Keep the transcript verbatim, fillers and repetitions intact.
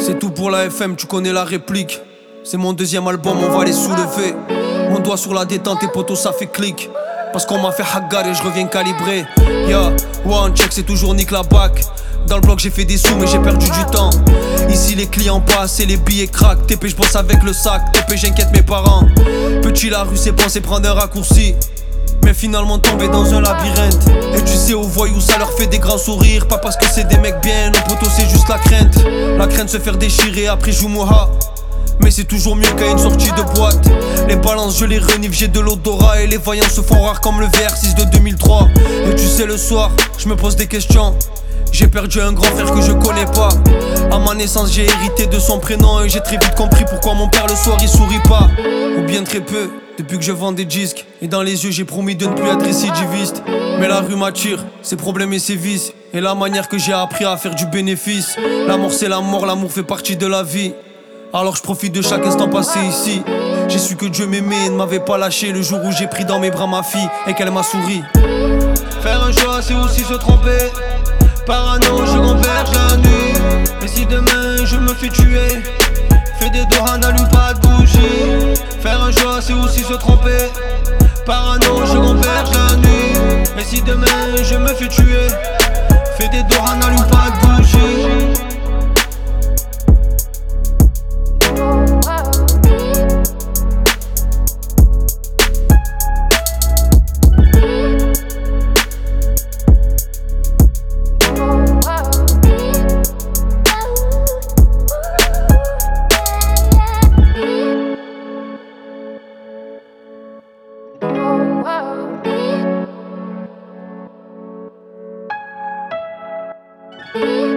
C'est tout pour la F M, tu connais la réplique. C'est mon deuxième album, on va les soulever. Mon doigt sur la détente et poteau ça fait clic. Parce qu'on m'a fait haggar et je reviens calibré. Yeah, one check c'est toujours nique la bac. Dans le bloc j'ai fait des sous mais j'ai perdu du temps. Ici les clients passent et les billets craquent. T P je bosse avec le sac, T P j'inquiète mes parents. Petit la rue c'est penser prendre un raccourci, mais finalement tomber dans un labyrinthe. Et tu sais aux voyous ça leur fait des grands sourires. Pas parce que c'est des mecs bien, non poteau c'est juste la crainte. La crainte de se faire déchirer après Joumoha. Mais c'est toujours mieux qu'à une sortie de boîte. Les balances je les renifle, j'ai de l'odorat. Et les voyants se font rares comme le V R six de deux mille trois. Et tu sais le soir, je me pose des questions. J'ai perdu un grand frère que je connais pas. À ma naissance j'ai hérité de son prénom. Et j'ai très vite compris pourquoi mon père le soir il sourit pas. Ou bien très peu, depuis que je vends des disques. Et dans les yeux j'ai promis de ne plus être récidiviste. Mais la rue m'attire, ses problèmes et ses vices. Et la manière que j'ai appris à faire du bénéfice. La mort c'est la mort, l'amour fait partie de la vie. Alors je profite de chaque instant passé ici. J'ai su que Dieu m'aimait et ne m'avait pas lâché le jour où j'ai pris dans mes bras ma fille et qu'elle m'a souri. Faire un choix c'est aussi se tromper. Parano je converge la nuit. Et si demain je me fais tuer, fais des doigts, n'allume pas de bougie. Faire un choix c'est aussi se tromper. Parano je converge la nuit. Et si demain je me fais tuer, fais des doigts, n'allume pas de bougie. Oh,